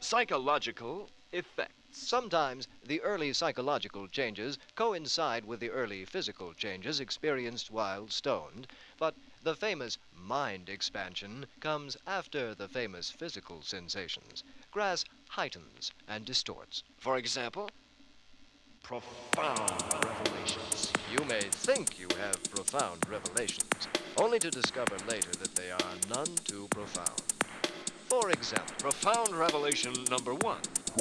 Psychological effects. Sometimes the early psychological changes coincide with the early physical changes experienced while stoned, but the famous mind expansion comes after the famous physical sensations. Grass heightens and distorts. For example, profound revelations. You may think you have profound revelations, only to discover later that they are none too profound. For example, Profound revelation number 1.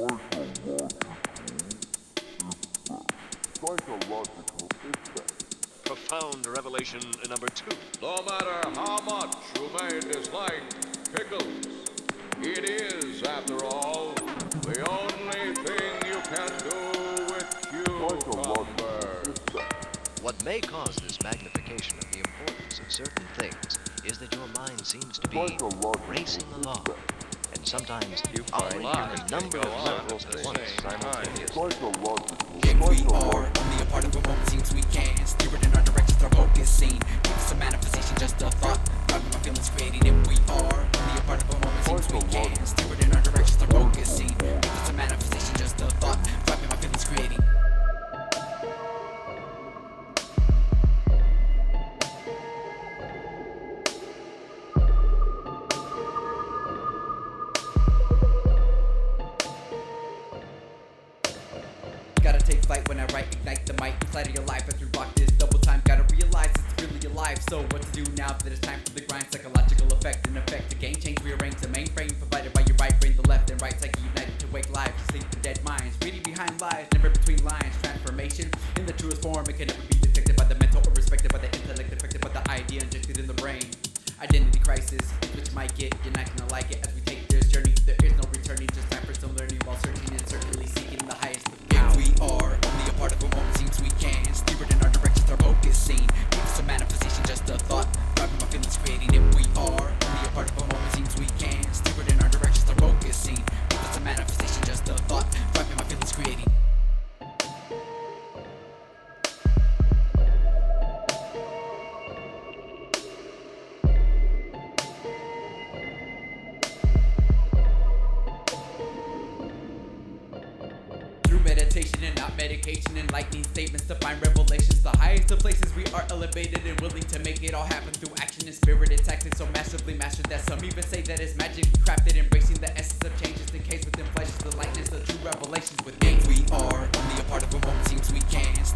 Psychological effect. Profound revelation number 2. No matter how much you may dislike pickles, it is, after all, the only thing you can do with cucumbers. what may cause this magnification of the importance of certain things is that your mind seems to be racing along, and sometimes you find a number of levels at once simultaneously. Here we are, only a part of a moment seems we can steer it in our directions, our focusing. Give us a manifestation, just a thought. Driving my feelings, creating it. We are only a part of a moment seems we can steer it in our directions, our focusing. Give us a manifestation, just a thought. Driving my feelings, creating. Gotta take flight when I write, ignite the mic inside of your life as we rock this double time. Gotta realize it's really alive. So what to do now that it's time for the grind? Psychological effect, an effect to gain change, rearrange the mainframe provided by your right brain, the left and right psyche united to wake lives, to sleep the dead minds, reading behind lies, never between lines. Transformation in the truest form, it can never be detected by the mental or respected by the intellect, affected by the idea injected in the brain. Identity crisis, which might get, you're not gonna like it as we take this journey. There is no returning, just time for some learning while searching and certainly seeking the highest of power. We are only a part of a moment seems we can steer it in our directions, our focusing. Give us a manifestation, just a thought. Driving my feelings, creating it. We are only a part of a moment seems we can steer it in our directions, our focusing. Give us a manifestation, just a thought. Driving my feelings, creating. Meditation and not medication, enlightening statements to find revelations. The highest of places we are elevated and willing to make it all happen through action and spirited tactics. So massively mastered that some even say that it's magically crafted, embracing the essence of changes encased within flesh is the lightness of true revelations within. We are only a part of a moment seems we can